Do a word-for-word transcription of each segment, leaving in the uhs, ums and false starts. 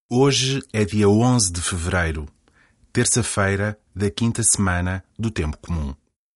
Hoje é dia onze de fevereiro, terça-feira da quinta semana do Tempo Comum.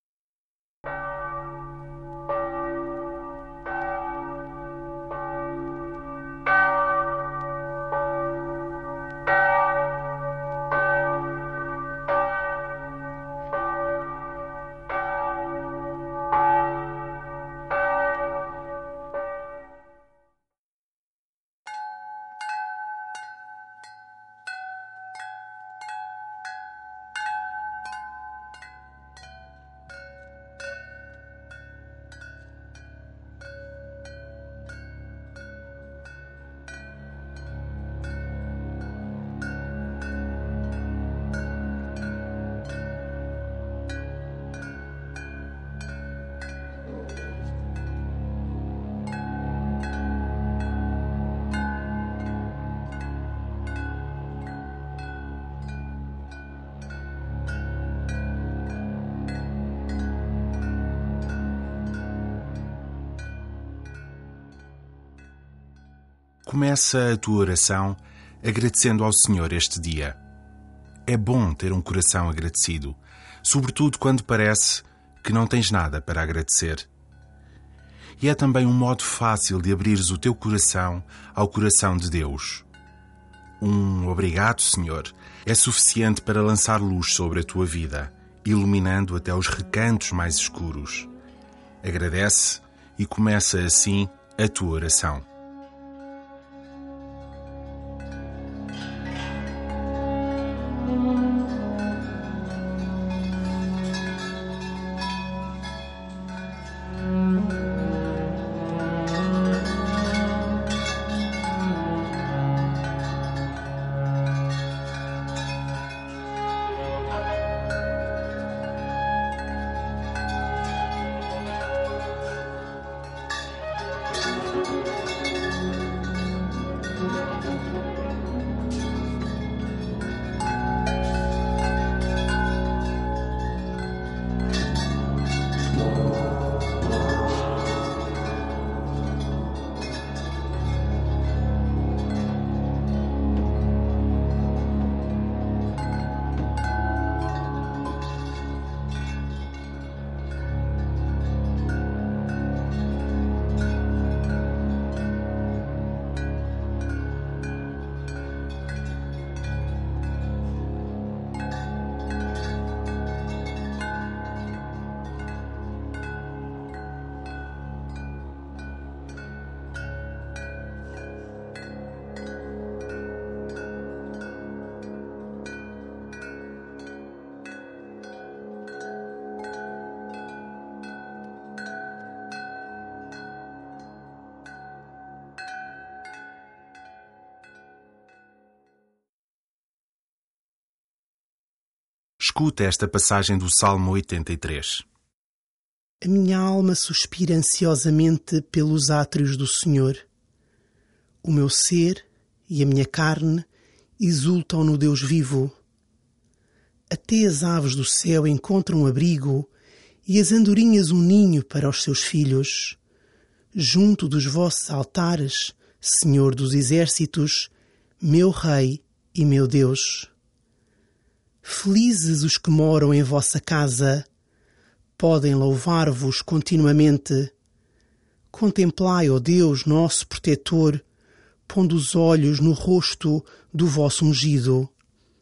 Começa a tua oração agradecendo ao Senhor este dia. É bom ter um coração agradecido, sobretudo quando parece que não tens nada para agradecer. E é também um modo fácil de abrires o teu coração ao coração de Deus. Um obrigado, Senhor, é suficiente para lançar luz sobre a tua vida, iluminando até os recantos mais escuros. Agradece e começa assim a tua oração. Escuta esta passagem do Salmo oitenta e três. A minha alma suspira ansiosamente pelos átrios do Senhor. O meu ser e a minha carne exultam no Deus vivo. Até as aves do céu encontram abrigo e as andorinhas um ninho para os seus filhos. Junto dos vossos altares, Senhor dos exércitos, meu Rei e meu Deus. Felizes os que moram em vossa casa, podem louvar-vos continuamente. Contemplai, ó Deus, nosso protetor, pondo os olhos no rosto do vosso ungido.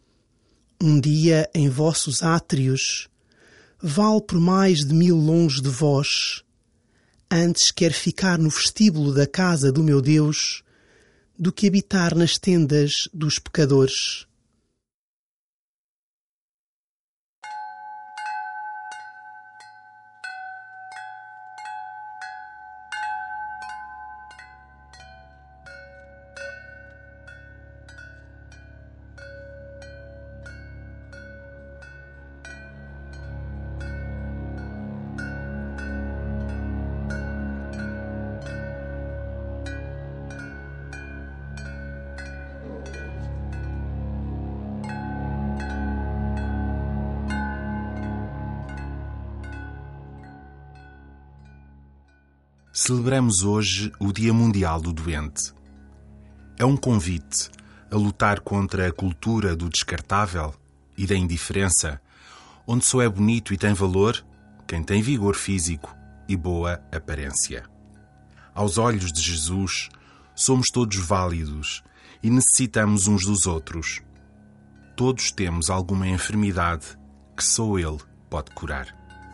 Um dia em vossos átrios vale por mais de mil longe de vós. Antes quero ficar no vestíbulo da casa do meu Deus do que habitar nas tendas dos pecadores. Celebramos hoje o Dia Mundial do Doente. É um convite a lutar contra a cultura do descartável e da indiferença, onde só é bonito e tem valor quem tem vigor físico e boa aparência. Aos olhos de Jesus, somos todos válidos e necessitamos uns dos outros. Todos temos alguma enfermidade que só Ele pode curar.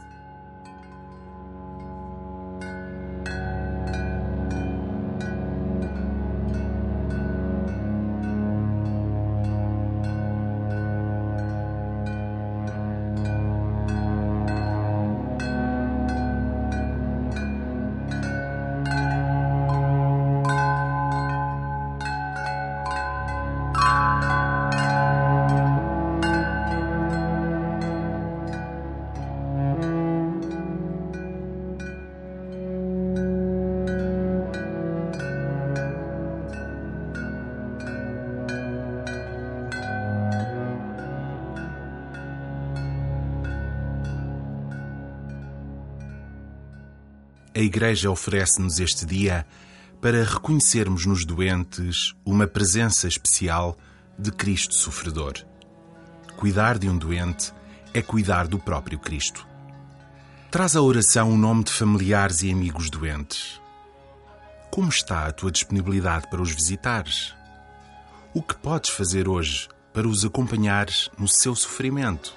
A Igreja oferece-nos este dia para reconhecermos nos doentes uma presença especial de Cristo sofredor. Cuidar de um doente é cuidar do próprio Cristo. Traz à oração o nome de familiares e amigos doentes. Como está a tua disponibilidade para os visitares? O que podes fazer hoje para os acompanhares no seu sofrimento?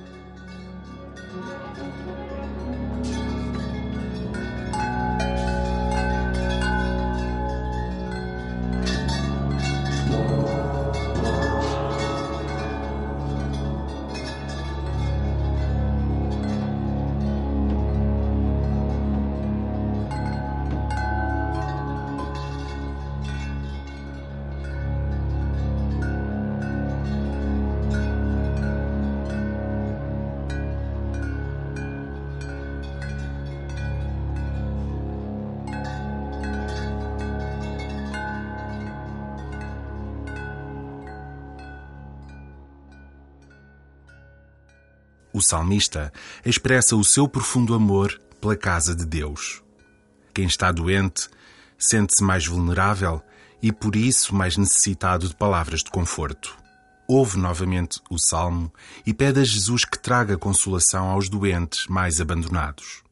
O salmista expressa o seu profundo amor pela casa de Deus. Quem está doente sente-se mais vulnerável e, por isso, mais necessitado de palavras de conforto. Ouve novamente o salmo e pede a Jesus que traga consolação aos doentes mais abandonados.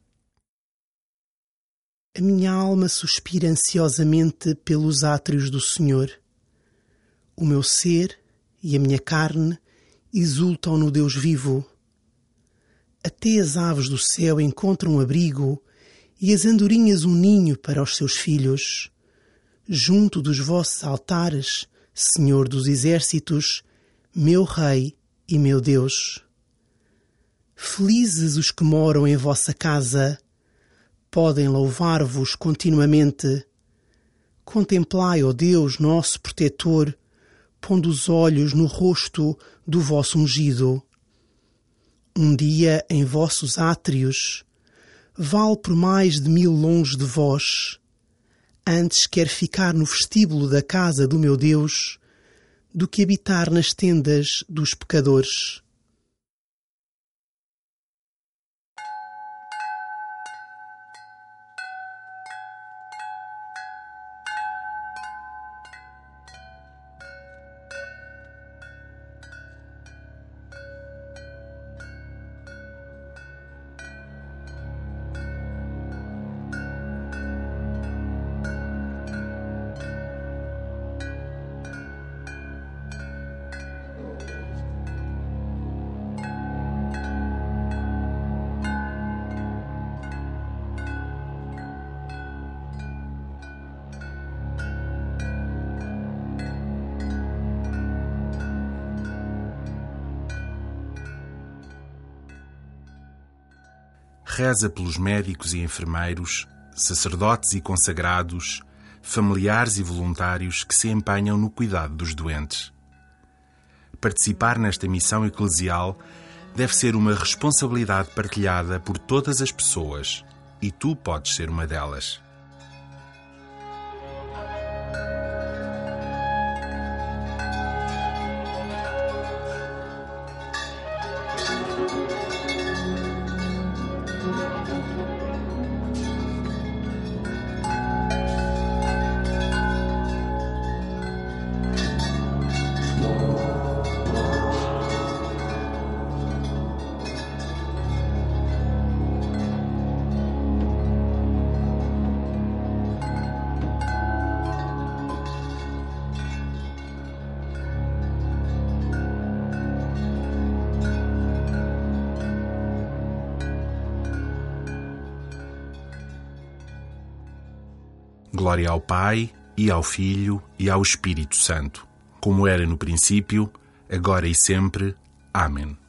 A minha alma suspira ansiosamente pelos átrios do Senhor. O meu ser e a minha carne exultam no Deus vivo. Até as aves do céu encontram abrigo e as andorinhas um ninho para os seus filhos. Junto dos vossos altares, Senhor dos exércitos, meu Rei e meu Deus. Felizes os que moram em vossa casa, podem louvar-vos continuamente. Contemplai, ó Deus, nosso protetor, pondo os olhos no rosto do vosso ungido. Um dia em vossos átrios vale por mais de mil longe de vós. Antes quero ficar no vestíbulo da casa do meu Deus do que habitar nas tendas dos pecadores. Reza pelos médicos e enfermeiros, sacerdotes e consagrados, familiares e voluntários que se empenham no cuidado dos doentes. Participar nesta missão eclesial deve ser uma responsabilidade partilhada por todas as pessoas, e tu podes ser uma delas. Glória ao Pai, e ao Filho, e ao Espírito Santo, como era no princípio, agora e sempre. Amém.